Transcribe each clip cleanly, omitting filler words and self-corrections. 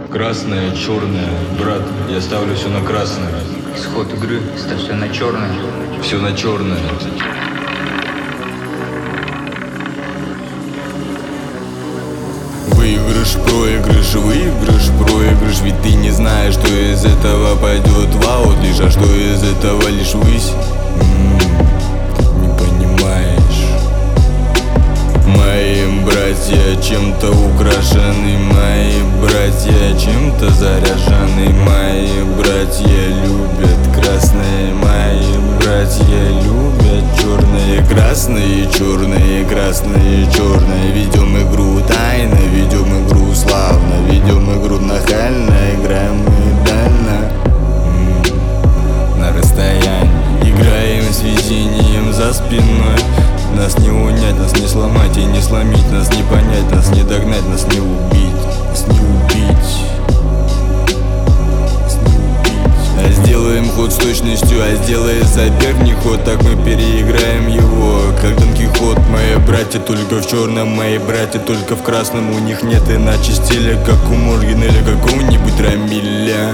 Красное, черное, брат, я ставлю все на красное. Исход игры, ставь все на черное. Все на черное. Выигрыш, проигрыш, ведь ты не знаешь, что из этого пойдет в аут, лишь а что из этого лишь высь. Не понимаешь. Мои братья чем-то украшены, мои братья чем-то заряжены, мои братья любят красные, мои братья любят черные, красные, черные, красные, черные. Ведем игру тайно, ведем игру славно, ведем игру нахально, играем мы дально, на расстоянии. Играем с везением за спиной. Нас не унять, нас не сломать и не сломить, нас не понять, нас не догнать, нас не убить, нас не убить, нас не убить. А сделаем ход с точностью, а сделает соперник ход, так мы переиграем его, как Дон Кихот. Мои братья только в черном, мои братья только в красном, у них нет иначе стиля, как у Моргина или какого-нибудь Рамиля.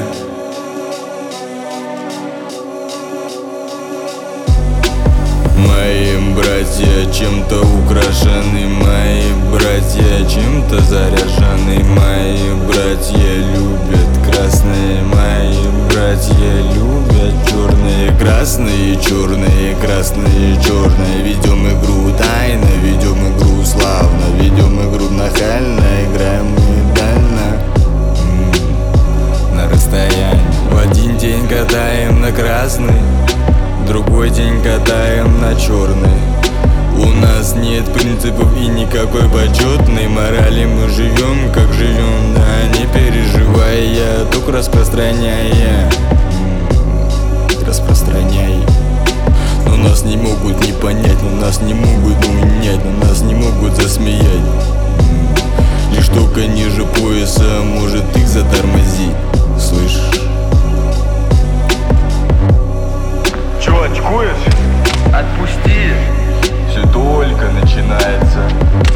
Мои братья чем-то украшены, мои братья чем-то заряжены, мои братья любят красные, мои братья любят черные, красные, черные, красные, черные. Ведем игру тайно, ведем игру славно, ведем игру нахально, играем мы дально, на расстоянии. В один день катаем на красный, другой день катаем на черный. У нас нет принципов и никакой почетной морали. Мы живем как живем, да, не переживая, только распространяя. Но нас не могут не понять, но нас не могут унять, но нас не могут засмеять. Лишь только ниже пояса может их затормозить, слышишь? Чё, очкуешь? Отпусти! Все только начинается.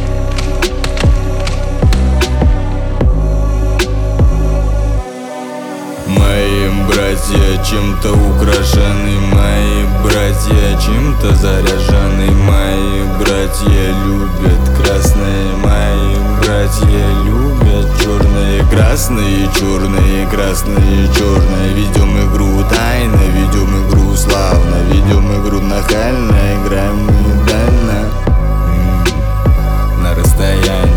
Мои братья чем-то украшены, мои братья чем-то заряжены, мои братья любят красные, мои братья любят черные, красные, черные, красные, черные. Ведем игру тайно, ведем игру славно, ведем игру нахально, играем мы дально, на расстоянии.